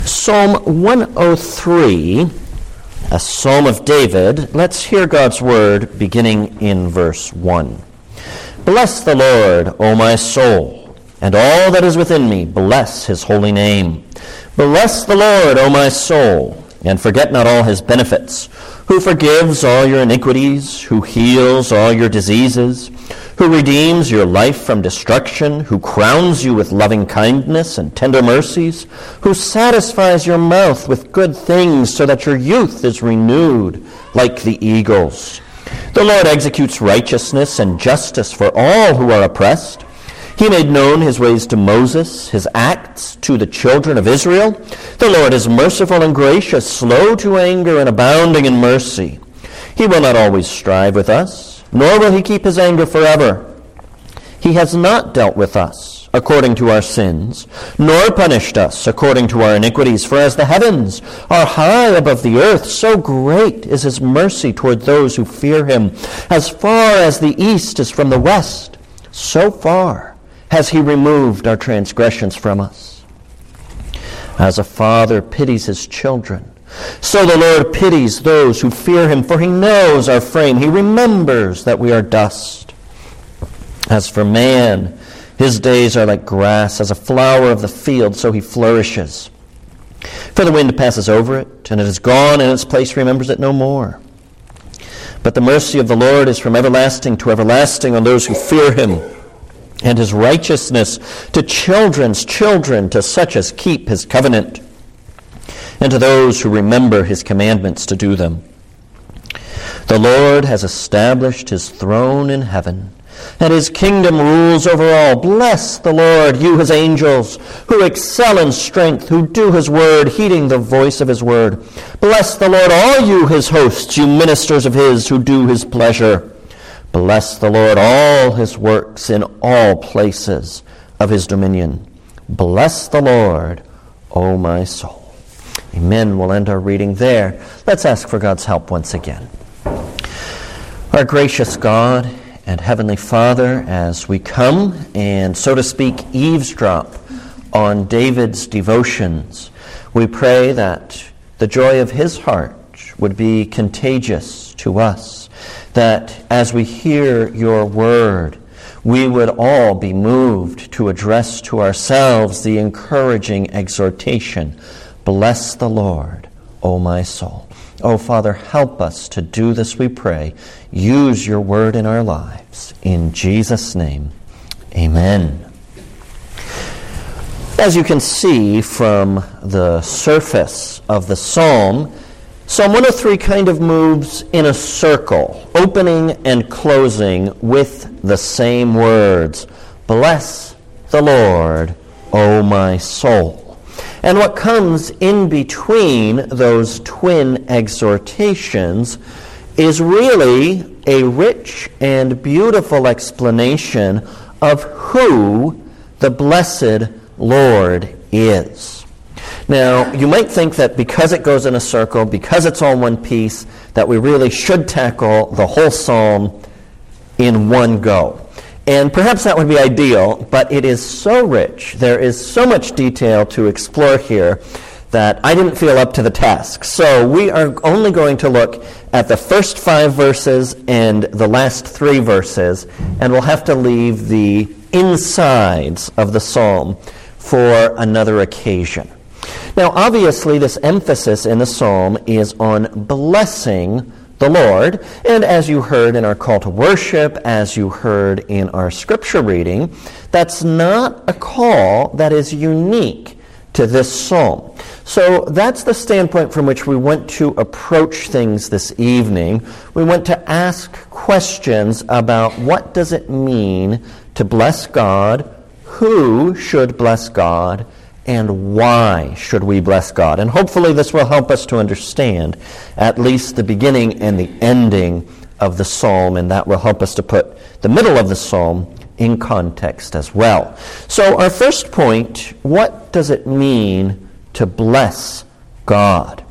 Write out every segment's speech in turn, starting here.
Psalm 103, a psalm of David. Let's hear God's word beginning in verse 1. Bless the Lord, O my soul, and all that is within me, bless his holy name. Bless the Lord, O my soul, and forget not all his benefits, who forgives all your iniquities, who heals all your diseases, who redeems your life from destruction, who crowns you with loving kindness and tender mercies, who satisfies your mouth with good things so that your youth is renewed like the eagles. The Lord executes righteousness and justice for all who are oppressed. He made known his ways to Moses, his acts to the children of Israel. The Lord is merciful and gracious, slow to anger and abounding in mercy. He will not always strive with us, nor will he keep his anger forever. He has not dealt with us according to our sins, nor punished us according to our iniquities. For as the heavens are high above the earth, so great is his mercy toward those who fear him. As far as the east is from the west, so far has he removed our transgressions from us. As a father pities his children, so the Lord pities those who fear him, for he knows our frame. He remembers that we are dust. As for man, his days are like grass, as a flower of the field, so he flourishes. For the wind passes over it, and it is gone, and its place remembers it no more. But the mercy of the Lord is from everlasting to everlasting on those who fear him, and his righteousness to children's children, to such as keep his covenant, and to those who remember his commandments to do them. The Lord has established his throne in heaven, and his kingdom rules over all. Bless the Lord, you his angels, who excel in strength, who do his word, heeding the voice of his word. Bless the Lord, all you his hosts, you ministers of his, who do his pleasure. Bless the Lord, all his works in all places of his dominion. Bless the Lord, O my soul. Amen. We'll end our reading there. Let's ask for God's help once again. Our gracious God and Heavenly Father, as we come and, so to speak, eavesdrop on David's devotions, we pray that the joy of his heart would be contagious to us, that as we hear your word, we would all be moved to address to ourselves the encouraging exhortation, bless the Lord, O my soul. Oh, Father, help us to do this, we pray. Use your word in our lives. In Jesus' name, amen. As you can see from the surface of the psalm, Psalm 103 kind of moves in a circle, opening and closing with the same words, bless the Lord, O my soul. And what comes in between those twin exhortations is really a rich and beautiful explanation of who the blessed Lord is. Now, you might think that because it goes in a circle, because it's all one piece, that we really should tackle the whole psalm in one go. And perhaps that would be ideal, but it is so rich, there is so much detail to explore here that I didn't feel up to the task. So we are only going to look at the first 5 verses and the last 3 verses, and we'll have to leave the insides of the psalm for another occasion. Now, obviously, this emphasis in the psalm is on blessing the Lord, and as you heard in our call to worship, as you heard in our scripture reading, that's not a call that is unique to this psalm. So that's the standpoint from which we want to approach things this evening. We want to ask questions about what does it mean to bless God, who should bless God, and why should we bless God? And hopefully this will help us to understand at least the beginning and the ending of the psalm, and that will help us to put the middle of the psalm in context as well. So our first point, what does it mean to bless God?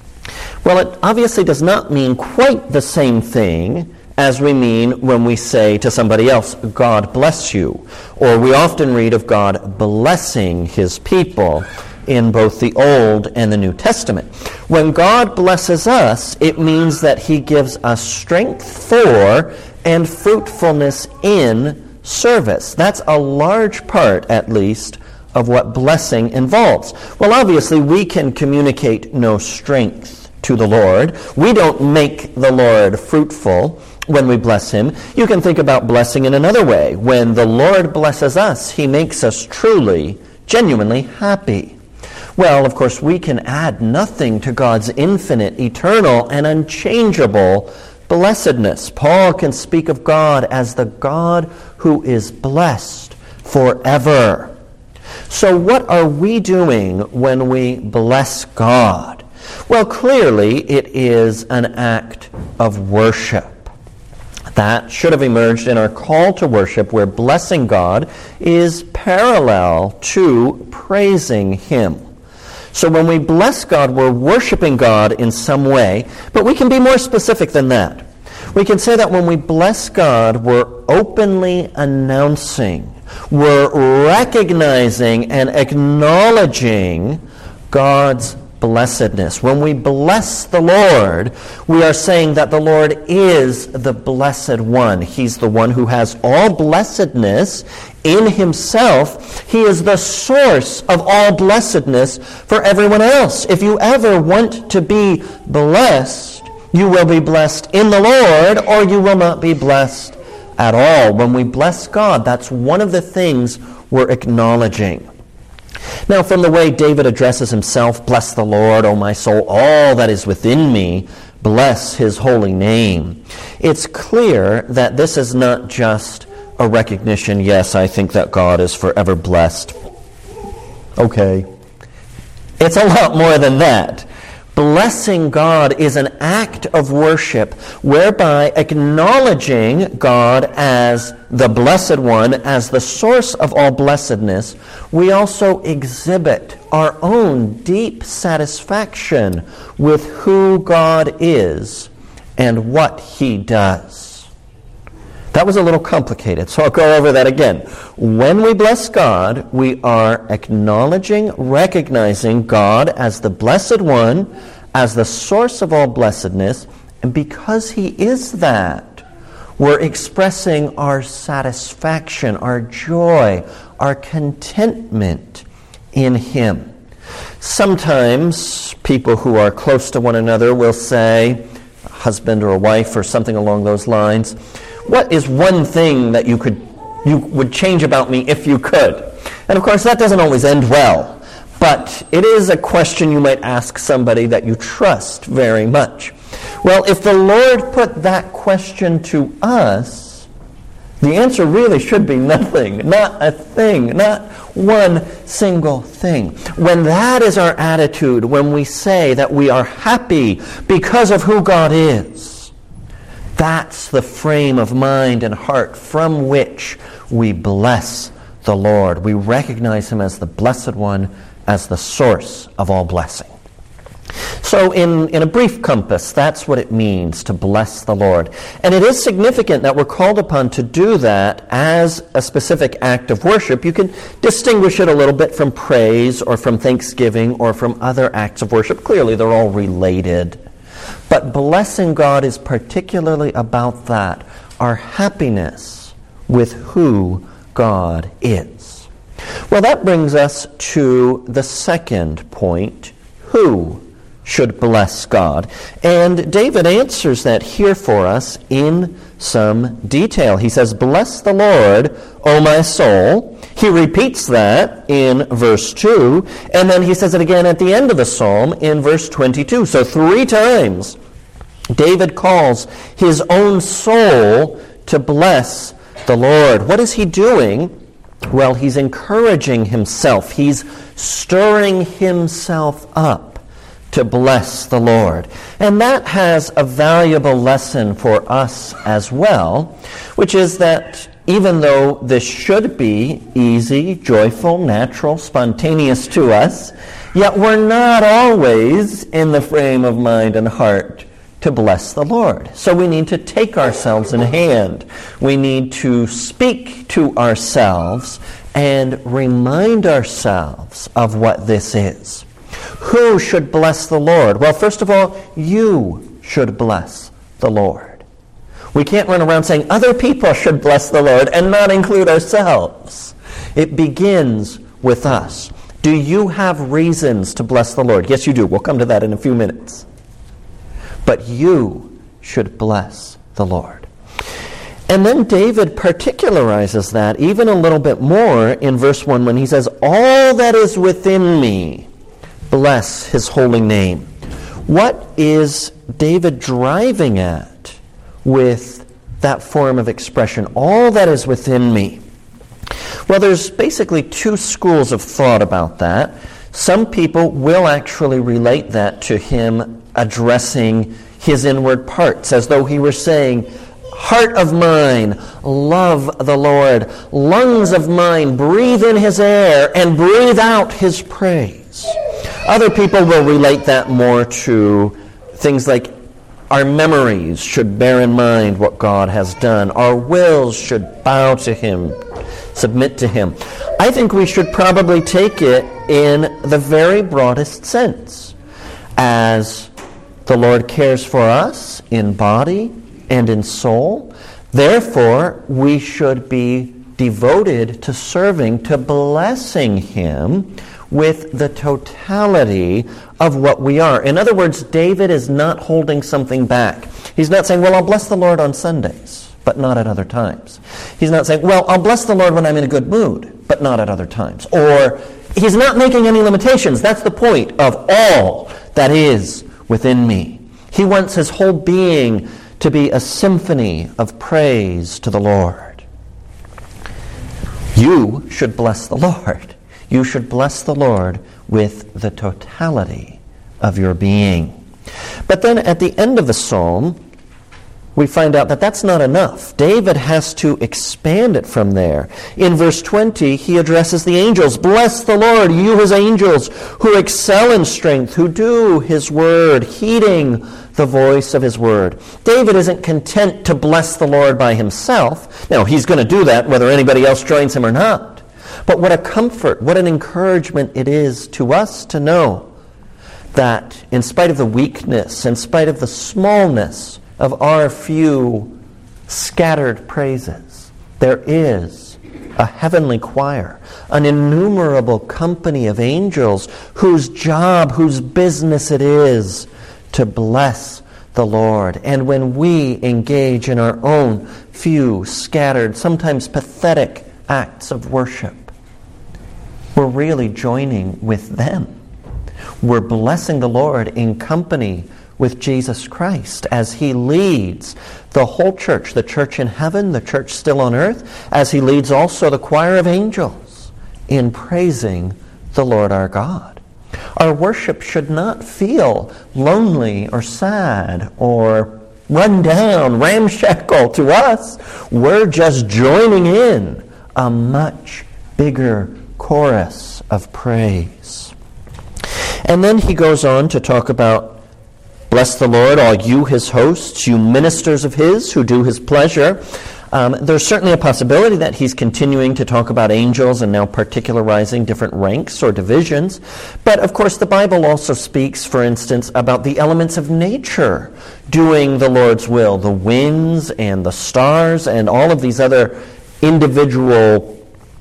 Well, it obviously does not mean quite the same thing as we mean when we say to somebody else, God bless you. Or we often read of God blessing his people in both the Old and the New Testament. When God blesses us, it means that he gives us strength for and fruitfulness in service. That's a large part, at least, of what blessing involves. Well, obviously, we can communicate no strength to the Lord. We don't make the Lord fruitful when we bless him. You can think about blessing in another way. When the Lord blesses us, he makes us truly, genuinely happy. Well, of course, we can add nothing to God's infinite, eternal, and unchangeable blessedness. Paul can speak of God as the God who is blessed forever. So what are we doing when we bless God? Well, clearly it is an act of worship. That should have emerged in our call to worship, where blessing God is parallel to praising him. So when we bless God, we're worshiping God in some way, but we can be more specific than that. We can say that when we bless God, we're openly announcing, we're recognizing and acknowledging God's blessedness. When we bless the Lord, we are saying that the Lord is the blessed one. He's the one who has all blessedness in himself. He is the source of all blessedness for everyone else. If you ever want to be blessed, you will be blessed in the Lord, or you will not be blessed at all. When we bless God, that's one of the things we're acknowledging. Now, from the way David addresses himself, "Bless the Lord, O my soul, all that is within me, bless his holy name," it's clear that this is not just a recognition, yes, I think that God is forever blessed. Okay. It's a lot more than that. Blessing God is an act of worship whereby acknowledging God as the Blessed One, as the source of all blessedness, we also exhibit our own deep satisfaction with who God is and what he does. That was a little complicated, so I'll go over that again. When we bless God, we are acknowledging, recognizing God as the Blessed One, as the source of all blessedness, and because he is that, we're expressing our satisfaction, our joy, our contentment in him. Sometimes people who are close to one another will say, a husband or a wife or something along those lines, "What is one thing that you would change about me if you could?" And of course, that doesn't always end well. But it is a question you might ask somebody that you trust very much. Well, if the Lord put that question to us, the answer really should be nothing, not a thing, not one single thing. When that is our attitude, when we say that we are happy because of who God is, that's the frame of mind and heart from which we bless the Lord. We recognize him as the Blessed One, as the source of all blessing. So in a brief compass, that's what it means to bless the Lord. And it is significant that we're called upon to do that as a specific act of worship. You can distinguish it a little bit from praise or from thanksgiving or from other acts of worship. Clearly, they're all related. But blessing God is particularly about that, our happiness with who God is. Well, that brings us to the second point, who should bless God. And David answers that here for us in some detail. He says, "Bless the Lord, O my soul." He repeats that in verse 2, and then he says it again at the end of the psalm in verse 22. So 3 times David calls his own soul to bless the Lord. What is he doing? Well, he's encouraging himself. He's stirring himself up to bless the Lord. And that has a valuable lesson for us as well, which is that even though this should be easy, joyful, natural, spontaneous to us, yet we're not always in the frame of mind and heart to bless the Lord. So we need to take ourselves in hand. We need to speak to ourselves and remind ourselves of what this is. Who should bless the Lord? Well, first of all, you should bless the Lord. We can't run around saying other people should bless the Lord and not include ourselves. It begins with us. Do you have reasons to bless the Lord? Yes, you do. We'll come to that in a few minutes. But you should bless the Lord. And then David particularizes that even a little bit more in verse 1 when he says, all that is within me, bless his holy name. What is David driving at with that form of expression? All that is within me. Well, there's basically two schools of thought about that. Some people will actually relate that to him addressing his inward parts, as though he were saying, heart of mine, love the Lord. Lungs of mine, breathe in his air and breathe out his praise. Other people will relate that more to things like our memories should bear in mind what God has done. Our wills should bow to him, submit to him. I think we should probably take it in the very broadest sense, as the Lord cares for us in body and in soul. Therefore, we should be devoted to serving, to blessing him with the totality of what we are. In other words, David is not holding something back. He's not saying, well, I'll bless the Lord on Sundays, but not at other times. He's not saying, well, I'll bless the Lord when I'm in a good mood, but not at other times. Or he's not making any limitations. That's the point of all that is within me. He wants his whole being to be a symphony of praise to the Lord. You should bless the Lord. You should bless the Lord with the totality of your being. But then at the end of the psalm, we find out that that's not enough. David has to expand it from there. In verse 20, he addresses the angels. Bless the Lord, you his angels, who excel in strength, who do his word, heeding the voice of his word. David isn't content to bless the Lord by himself. Now, he's going to do that whether anybody else joins him or not. But what a comfort, what an encouragement it is to us to know that in spite of the weakness, in spite of the smallness of our few scattered praises, there is a heavenly choir, an innumerable company of angels whose job, whose business it is to bless the Lord. And when we engage in our own few scattered, sometimes pathetic acts of worship, we're really joining with them. We're blessing the Lord in company with Jesus Christ as he leads the whole church, the church in heaven, the church still on earth, as he leads also the choir of angels in praising the Lord our God. Our worship should not feel lonely or sad or run down, ramshackle to us. We're just joining in a much bigger chorus of praise. And then he goes on to talk about, bless the Lord, all you his hosts, you ministers of his who do his pleasure. There's certainly a possibility that he's continuing to talk about angels and now particularizing different ranks or divisions. But of course the Bible also speaks, for instance, about the elements of nature doing the Lord's will, the winds and the stars and all of these other individual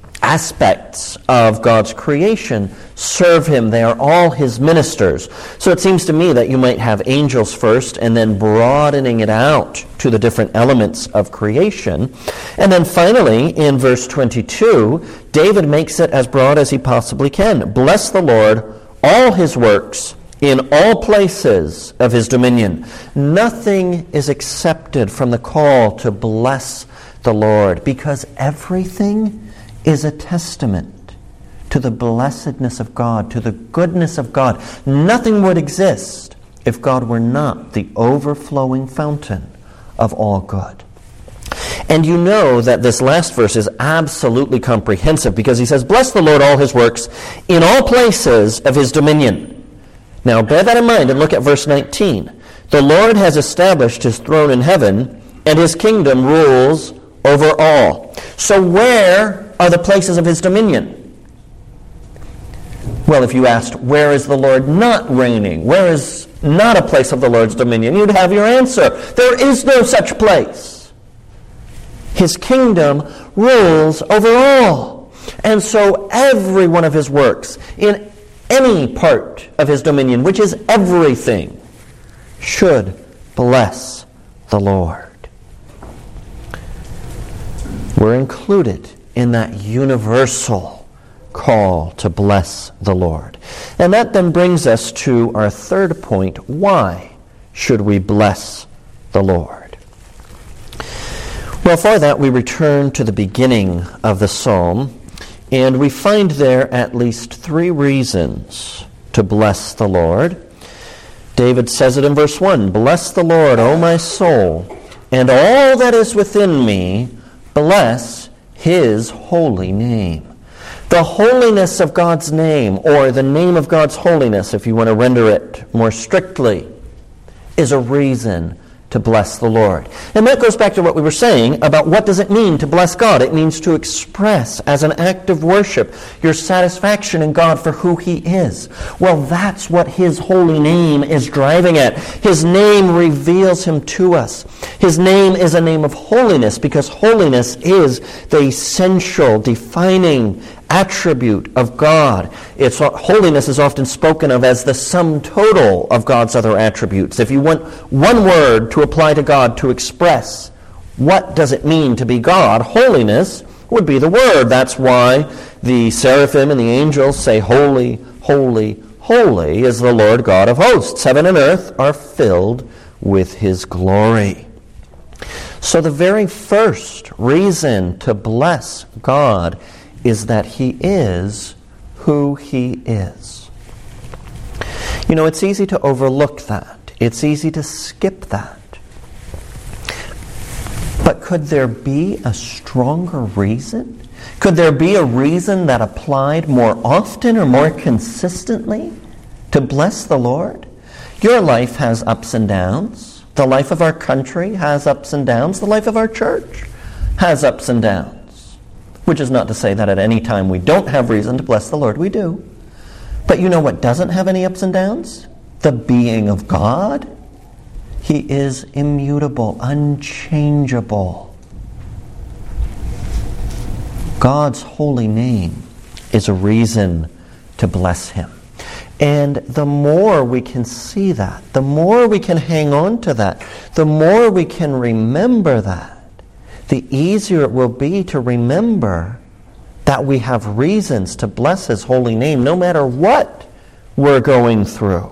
aspects of God's creation serve him. They are all his ministers. So it seems to me that you might have angels first and then broadening it out to the different elements of creation. And then finally, in verse 22, David makes it as broad as he possibly can. Bless the Lord, all his works, in all places of his dominion. Nothing is accepted from the call to bless the Lord, because everything is a testament to the blessedness of God, to the goodness of God. Nothing would exist if God were not the overflowing fountain of all good. And you know that this last verse is absolutely comprehensive, because he says, bless the Lord, all his works, in all places of his dominion. Now bear that in mind and look at verse 19. The Lord has established his throne in heaven, and his kingdom rules over all. So where are the places of his dominion. Well, if you asked, where is the Lord not reigning? Where is not a place of the Lord's dominion? You'd have your answer. There is no such place. His kingdom rules over all. And so every one of his works, in any part of his dominion, which is everything, should bless the Lord. We're included in that universal call to bless the Lord. And that then brings us to our third point. Why should we bless the Lord? Well, for that we return to the beginning of the psalm, and we find there at least 3 reasons to bless the Lord. David says it in verse 1, "Bless the Lord, O my soul, and all that is within me, bless his holy name." The holiness of God's name, or the name of God's holiness, if you want to render it more strictly, is a reason to bless the Lord. And that goes back to what we were saying about what does it mean to bless God. It means to express as an act of worship your satisfaction in God for who he is. Well, that's what his holy name is driving at. His name reveals him to us. His name is a name of holiness because holiness is the essential, defining attribute of God. Holiness is often spoken of as the sum total of God's other attributes. If you want one word to apply to God to express what does it mean to be God, holiness would be the word. That's why the seraphim and the angels say, "Holy, holy, holy is the Lord God of hosts. Heaven and earth are filled with his glory." So the very first reason to bless God is that he is who he is. You know, it's easy to overlook that. It's easy to skip that. But could there be a stronger reason? Could there be a reason that applied more often or more consistently to bless the Lord? Your life has ups and downs. The life of our country has ups and downs. The life of our church has ups and downs. Which is not to say that at any time we don't have reason to bless the Lord. We do. But you know what doesn't have any ups and downs? The being of God. He is immutable, unchangeable. God's holy name is a reason to bless him. And the more we can see that, the more we can hang on to that, the more we can remember that, the easier it will be to remember that we have reasons to bless his holy name no matter what we're going through.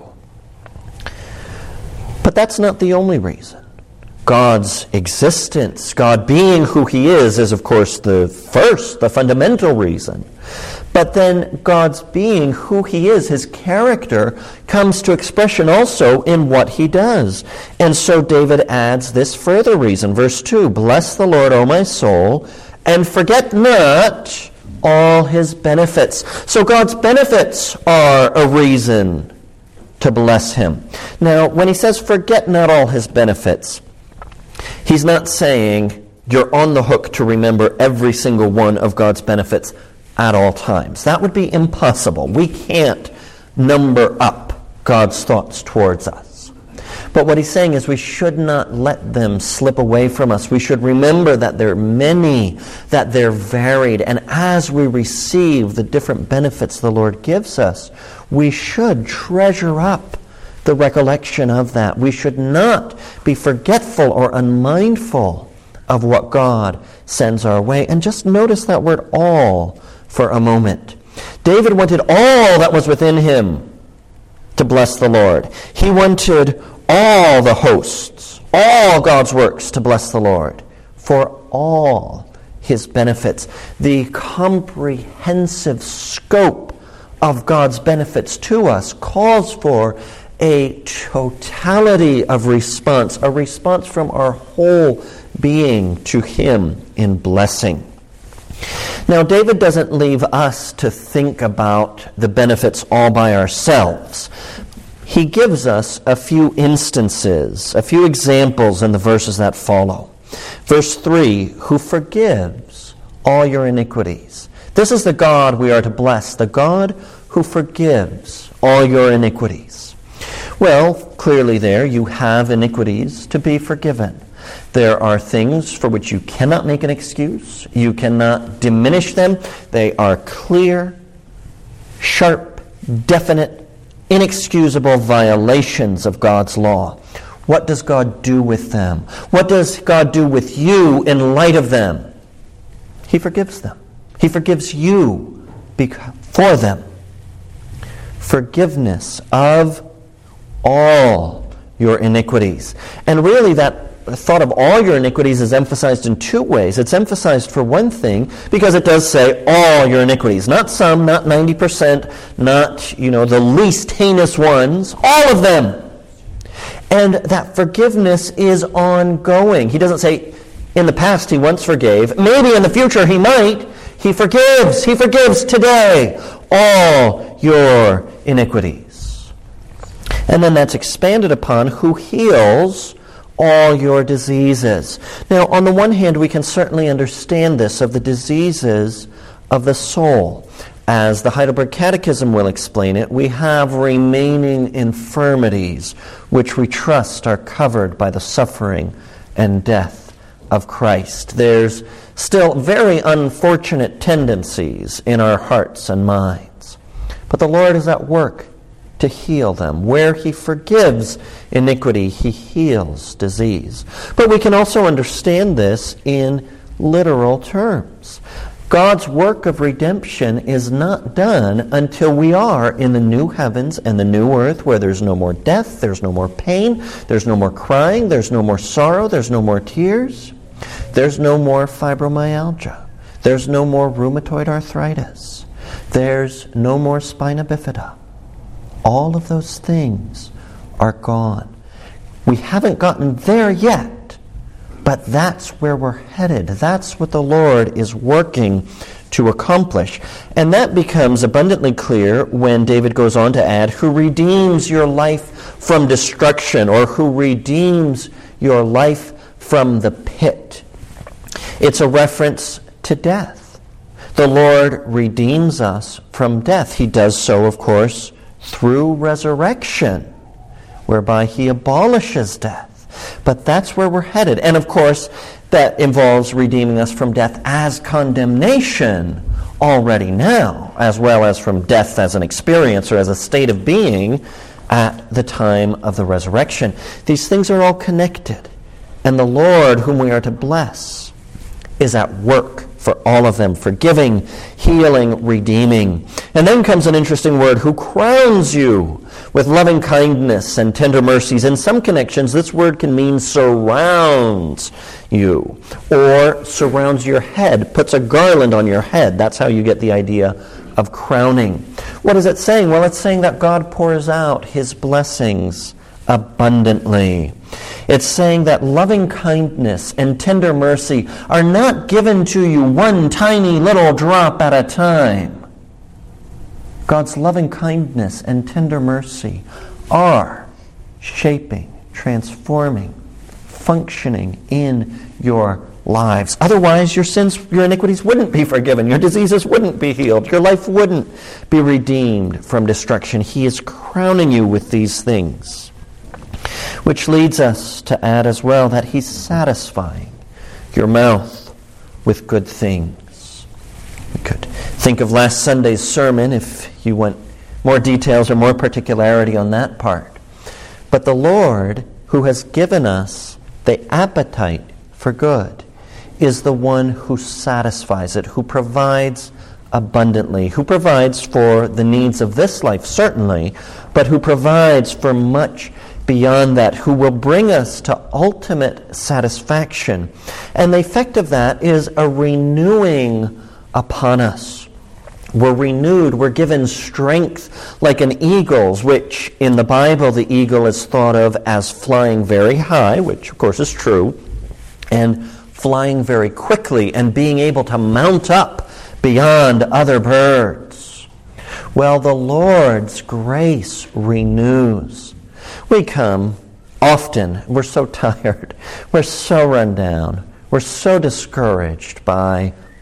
But that's not the only reason. God's existence, God being who he is of course the fundamental reason. But then God's being who he is, his character, comes to expression also in what he does. And so David adds this further reason. Verse 2, "Bless the Lord, O my soul, and forget not all his benefits." So God's benefits are a reason to bless him. Now, when he says forget not all his benefits, he's not saying you're on the hook to remember every single one of God's benefits at all times. That would be impossible. We can't number up God's thoughts towards us. But what he's saying is we should not let them slip away from us. We should remember that they're many, that they're varied, and as we receive the different benefits the Lord gives us, we should treasure up the recollection of that. We should not be forgetful or unmindful of what God sends our way. And just notice that word all for a moment. David wanted all that was within him to bless the Lord. He wanted all the hosts, all God's works to bless the Lord for all his benefits. The comprehensive scope of God's benefits to us calls for a totality of response, a response from our whole being to him in blessing. Now, David doesn't leave us to think about the benefits all by ourselves. He gives us a few instances, a few examples in the verses that follow. Verse 3, "Who forgives all your iniquities. This is the God we are to bless, the God who forgives all your iniquities. Well, clearly there you have iniquities to be forgiven. There are things for which you cannot make an excuse. You cannot diminish them. They are clear, sharp, definite, inexcusable violations of God's law. What does God do with them? What does God do with you in light of them? He forgives them. He forgives you for them. Forgiveness of all your iniquities. And really that thought of all your iniquities is emphasized in two ways. It's emphasized for one thing because it does say all your iniquities. Not some, not 90%, not, the least heinous ones. All of them. And that forgiveness is ongoing. He doesn't say in the past he once forgave. Maybe in the future he might. He forgives. He forgives today all your iniquities. And then that's expanded upon who heals all your diseases. Now, on the one hand, we can certainly understand this of the diseases of the soul. As the Heidelberg Catechism will explain it, we have remaining infirmities which we trust are covered by the suffering and death of Christ. There's still very unfortunate tendencies in our hearts and minds. But the Lord is at work to heal them. Where He forgives iniquity, He heals disease. But we can also understand this in literal terms. God's work of redemption is not done until we are in the new heavens and the new earth where there's no more death, there's no more pain, there's no more crying, there's no more sorrow, there's no more tears, there's no more fibromyalgia, there's no more rheumatoid arthritis, there's no more spina bifida. All of those things are gone. We haven't gotten there yet. But that's where we're headed. That's what the Lord is working to accomplish. And that becomes abundantly clear when David goes on to add, who redeems your life from destruction, or who redeems your life from the pit. It's a reference to death. The Lord redeems us from death. He does so, of course, through resurrection, whereby He abolishes death. But that's where we're headed. And of course, that involves redeeming us from death as condemnation already now, as well as from death as an experience or as a state of being at the time of the resurrection. These things are all connected. And the Lord, whom we are to bless, is at work for all of them, forgiving, healing, redeeming. And then comes an interesting word, who crowns you with loving kindness and tender mercies. In some connections, this word can mean surrounds you, or surrounds your head, puts a garland on your head. That's how you get the idea of crowning. What is it saying? Well, it's saying that God pours out His blessings abundantly. It's saying that loving kindness and tender mercy are not given to you one tiny little drop at a time. God's loving kindness and tender mercy are shaping, transforming, functioning in your lives. Otherwise, your sins, your iniquities wouldn't be forgiven. Your diseases wouldn't be healed. Your life wouldn't be redeemed from destruction. He is crowning you with these things. Which leads us to add as well that He's satisfying your mouth with good things. You could think of last Sunday's sermon if you want more details or more particularity on that part. But the Lord, who has given us the appetite for good, is the one who satisfies it, who provides abundantly, who provides for the needs of this life, certainly, but who provides for much beyond that, who will bring us to ultimate satisfaction. And the effect of that is a renewing upon us. We're renewed, we're given strength like an eagle's, which in the Bible the eagle is thought of as flying very high, which of course is true, and flying very quickly and being able to mount up beyond other birds. Well, the Lord's grace renews. We come often, we're so tired, we're so run down, we're so discouraged by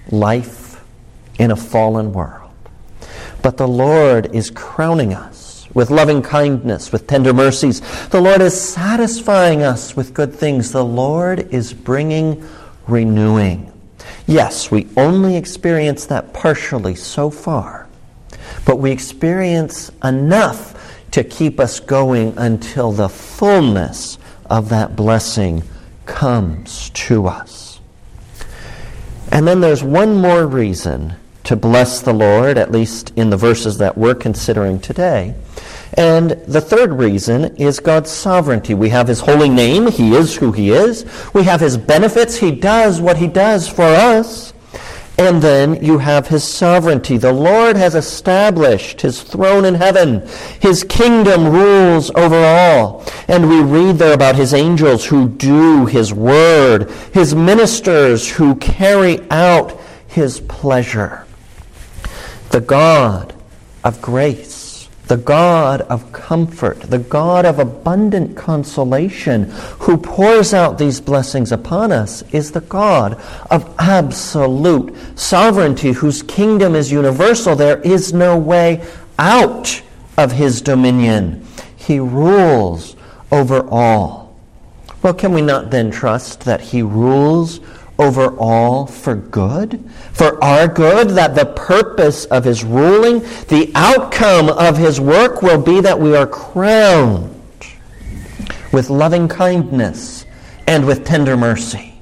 life in a fallen world. But the Lord is crowning us with loving kindness, with tender mercies. The Lord is satisfying us with good things. The Lord is bringing renewing. Yes, we only experience that partially so far, but we experience enough to keep us going until the fullness of that blessing comes to us. And then there's one more reason to bless the Lord, at least in the verses that we're considering today. And the third reason is God's sovereignty. We have His holy name. He is who He is. We have His benefits. He does what He does for us. And then you have His sovereignty. The Lord has established His throne in heaven. His kingdom rules over all. And we read there about His angels who do His word, His ministers who carry out His pleasure. The God of grace, the God of comfort, the God of abundant consolation, who pours out these blessings upon us, is the God of absolute sovereignty, whose kingdom is universal. There is no way out of His dominion. He rules over all. Well, can we not then trust that He rules over all for good? For our good, that the purpose of His ruling, the outcome of His work will be that we are crowned with loving kindness and with tender mercy.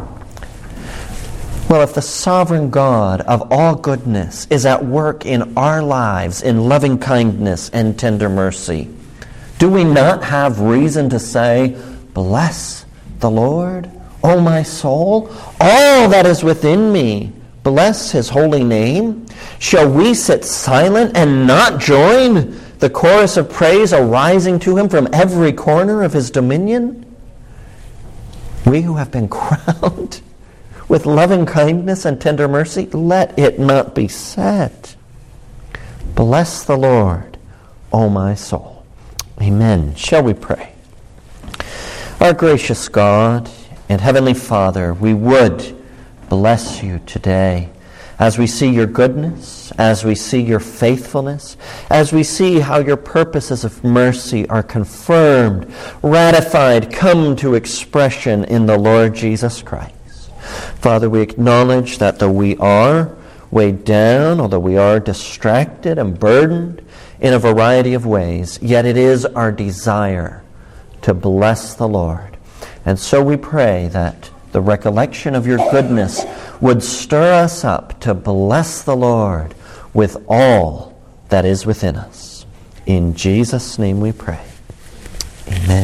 Well, if the sovereign God of all goodness is at work in our lives in loving kindness and tender mercy, do we not have reason to say, "Bless the Lord, O my soul, all that is within me, bless His holy name"? Shall we sit silent and not join the chorus of praise arising to Him from every corner of His dominion? We who have been crowned with loving kindness and tender mercy, let it not be said, "Bless the Lord, O my soul." Amen. Shall we pray? Our gracious God and Heavenly Father, we would bless You today as we see Your goodness, as we see Your faithfulness, as we see how Your purposes of mercy are confirmed, ratified, come to expression in the Lord Jesus Christ. Father, we acknowledge that though we are weighed down, although we are distracted and burdened in a variety of ways, yet it is our desire to bless the Lord. And so we pray that the recollection of Your goodness would stir us up to bless the Lord with all that is within us. In Jesus' name we pray.